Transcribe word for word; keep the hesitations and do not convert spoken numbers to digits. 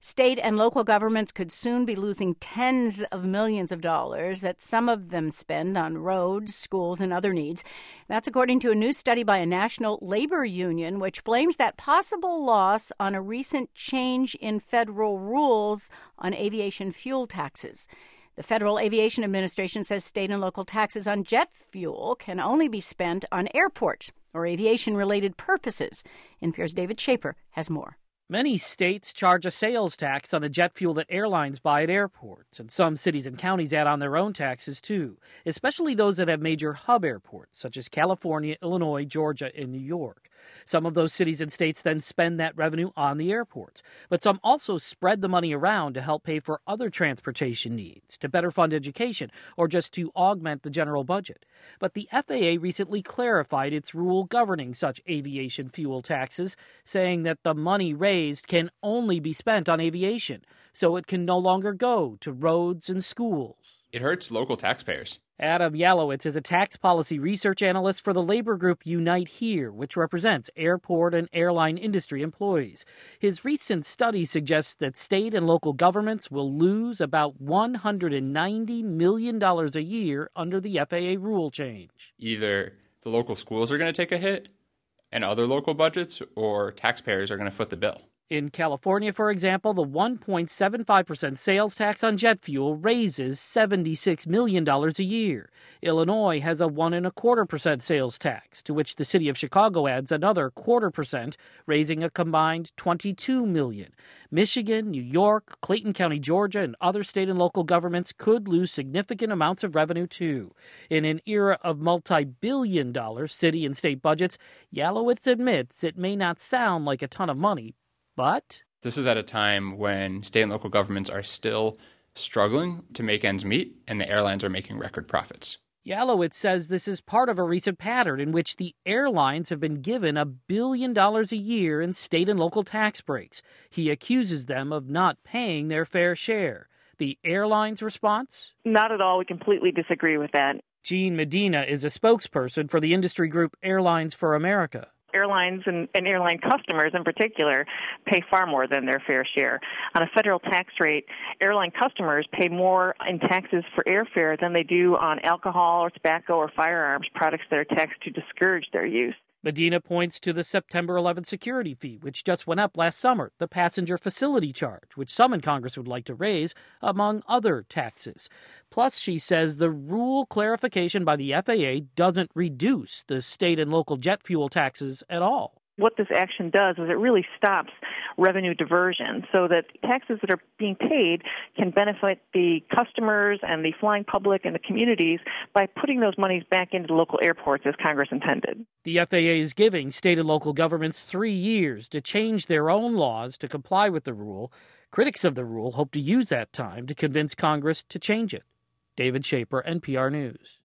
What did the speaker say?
State and local governments could soon be losing tens of millions of dollars that some of them spend on roads, schools, and other needs. That's according to a new study by a national labor union, which blames that possible loss on a recent change in federal rules on aviation fuel taxes. The Federal Aviation Administration says state and local taxes on jet fuel can only be spent on airport or aviation-related purposes. N P R's David Schaper has more. Many states charge a sales tax on the jet fuel that airlines buy at airports, and some cities and counties add on their own taxes, too, especially those that have major hub airports, such as California, Illinois, Georgia, and New York. Some of those cities and states then spend that revenue on the airports, but some also spread the money around to help pay for other transportation needs, to better fund education, or just to augment the general budget. But the F A A recently clarified its rule governing such aviation fuel taxes, saying that the money raised can only be spent on aviation, so it can no longer go to roads and schools. It hurts local taxpayers. Adam Yalowitz is a tax policy research analyst for the labor group Unite Here, which represents airport and airline industry employees. His recent study suggests that state and local governments will lose about one hundred ninety million dollars a year under the F A A rule change. Either the local schools are going to take a hit and other local budgets, or taxpayers are going to foot the bill. In California, for example, the one point seven five percent sales tax on jet fuel raises seventy-six million dollars a year. Illinois has a one and a quarter percent sales tax, to which the city of Chicago adds another quarter percent, raising a combined twenty-two million dollars. Michigan, New York, Clayton County, Georgia, and other state and local governments could lose significant amounts of revenue, too. In an era of multi-billion dollar city and state budgets, Yalowitz admits it may not sound like a ton of money, but this is at a time when state and local governments are still struggling to make ends meet, and the airlines are making record profits. Yalowitz says this is part of a recent pattern in which the airlines have been given a billion dollars a year in state and local tax breaks. He accuses them of not paying their fair share. The airlines' response? Not at all. We completely disagree with that. Jean Medina is a spokesperson for the industry group Airlines for America. Airlines and, and airline customers in particular pay far more than their fair share. On a federal tax rate, airline customers pay more in taxes for airfare than they do on alcohol or tobacco or firearms products that are taxed to discourage their use. Medina points to the September eleventh security fee, which just went up last summer, the passenger facility charge, which some in Congress would like to raise, among other taxes. Plus, she says the rule clarification by the F A A doesn't reduce the state and local jet fuel taxes at all. What this action does is it really stops revenue diversion so that taxes that are being paid can benefit the customers and the flying public and the communities by putting those monies back into the local airports as Congress intended. The F A A is giving state and local governments three years to change their own laws to comply with the rule. Critics of the rule hope to use that time to convince Congress to change it. David Schaper, N P R News.